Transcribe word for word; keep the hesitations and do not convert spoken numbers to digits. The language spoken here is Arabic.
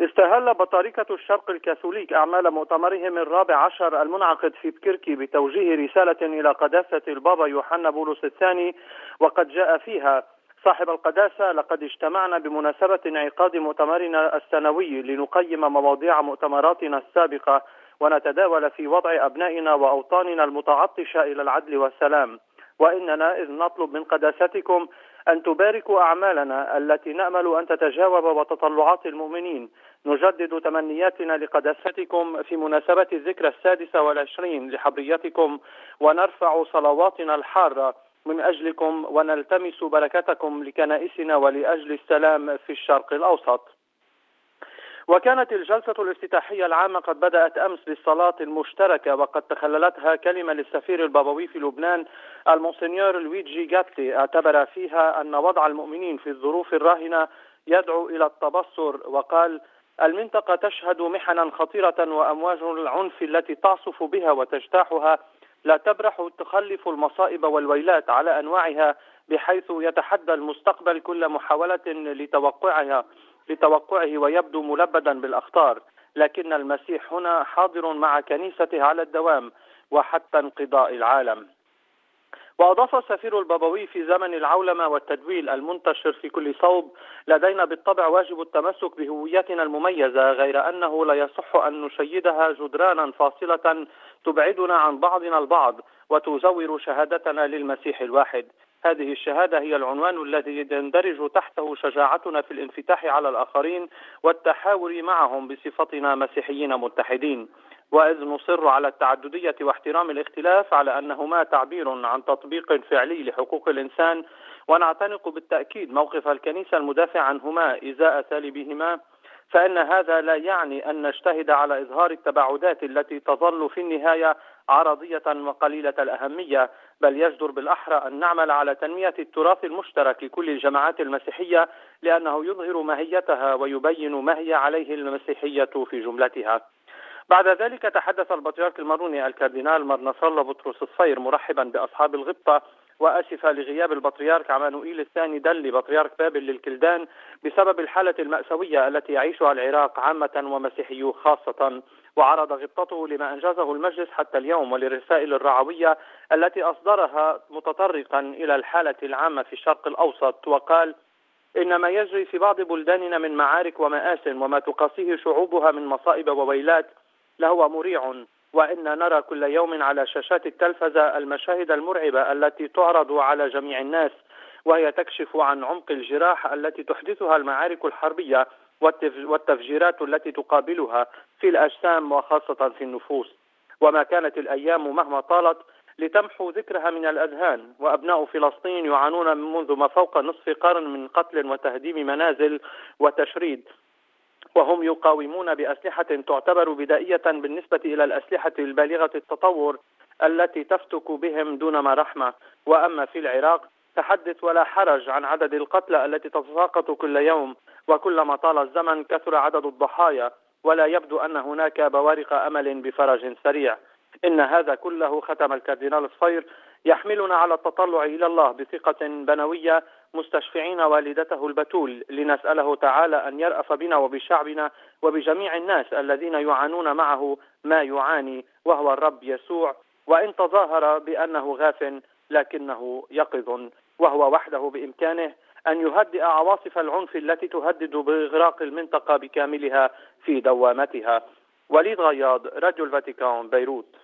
استهل بطاركة الشرق الكاثوليك أعمال مؤتمرهم الرابع عشر المنعقد في بكركي بتوجيه رسالة إلى قداسة البابا يوحنا بولس الثاني، وقد جاء فيها: صاحب القداسة، لقد اجتمعنا بمناسبة انعقاد مؤتمرنا السنوي لنقيم مواضيع مؤتمراتنا السابقة ونتداول في وضع أبنائنا وأوطاننا المتعطشة إلى العدل والسلام، وإننا إذ نطلب من قداستكم أن تباركوا أعمالنا التي نأمل أن تتجاوب وتطلعات المؤمنين. نجدد تمنياتنا لقداستكم في مناسبة الذكرى السادسة والعشرين لحبريتكم، ونرفع صلواتنا الحارة من أجلكم، ونلتمس بركتكم لكنائسنا ولأجل السلام في الشرق الأوسط. وكانت الجلسة الافتتاحية العامة قد بدأت أمس بالصلاة المشتركة، وقد تخللتها كلمة للسفير البابوي في لبنان المونسنيور لويجي جاتلي، اعتبر فيها أن وضع المؤمنين في الظروف الراهنة يدعو إلى التبصر، وقال: المنطقة تشهد محنا خطيرة، وأمواج العنف التي تعصف بها وتجتاحها لا تبرح تخلف المصائب والويلات على أنواعها، بحيث يتحدى المستقبل كل محاولة لتوقعها لتوقعه ويبدو ملبدا بالأخطار، لكن المسيح هنا حاضر مع كنيسته على الدوام وحتى انقضاء العالم. وأضاف السفير البابوي: في زمن العولمة والتدويل المنتشر في كل صوب، لدينا بالطبع واجب التمسك بهويتنا المميزة، غير أنه لا يصح أن نشيدها جدرانا فاصلة تبعدنا عن بعضنا البعض وتزور شهادتنا للمسيح الواحد. هذه الشهادة هي العنوان الذي يندرج تحته شجاعتنا في الانفتاح على الآخرين والتحاور معهم بصفتنا مسيحيين متحدين. وإذ نصر على التعددية واحترام الاختلاف على أنهما تعبير عن تطبيق فعلي لحقوق الإنسان، ونعتنق بالتأكيد موقف الكنيسة المدافع عنهما إزاء سالبهما، فإن هذا لا يعني أن نجتهد على إظهار التباعدات التي تظل في النهاية عرضية وقليلة الأهمية، بل يجدر بالأحرى أن نعمل على تنمية التراث المشترك لكل الجماعات المسيحية، لأنه يظهر ماهيتها ويبين ما هي عليه المسيحية في جملتها. بعد ذلك تحدث البطريرك الماروني الكاردينال مار نصر الله بطرس الصفير مرحبا بأصحاب الغبطة، وأسف لغياب البطريرك عمانوئيل الثاني دلي بطريرك بابل للكلدان بسبب الحالة المأساوية التي يعيشها العراق عامة ومسيحيوه خاصة، وعرض غبطته لما أنجزه المجلس حتى اليوم وللرسائل الرعوية التي أصدرها متطرقا إلى الحالة العامة في الشرق الأوسط، وقال: إن ما يجري في بعض بلداننا من معارك ومآس وما تقاسيه شعوبها من مصائب وويلات لهو مريع، وإن نرى كل يوم على شاشات التلفزة المشاهد المرعبة التي تعرض على جميع الناس، وهي تكشف عن عمق الجراح التي تحدثها المعارك الحربية والتفجيرات التي تقابلها في الأجسام وخاصة في النفوس، وما كانت الأيام مهما طالت لتمحو ذكرها من الأذهان. وأبناء فلسطين يعانون منذ ما فوق نصف قرن من قتل وتهديم منازل وتشريد، وهم يقاومون بأسلحة تعتبر بدائية بالنسبة إلى الأسلحة البالغة التطور التي تفتك بهم دون رحمة. وأما في العراق تحدث ولا حرج عن عدد القتلى التي تتساقط كل يوم، وكلما طال الزمن كثر عدد الضحايا، ولا يبدو أن هناك بوارق أمل بفرج سريع. إن هذا كله، ختم الكاردينال الصفير، يحملنا على التطلع إلى الله بثقة بنوية، مستشفعين والدته البتول لنسأله تعالى أن يرأف بنا وبشعبنا وبجميع الناس الذين يعانون معه ما يعاني، وهو الرب يسوع، وإن تظاهر بأنه غاف لكنه يقظ، وهو وحده بإمكانه أن يهدئ عواصف العنف التي تهدد بإغراق المنطقة بكاملها في دوامتها. وليد غياض، راديو الفاتيكان، بيروت.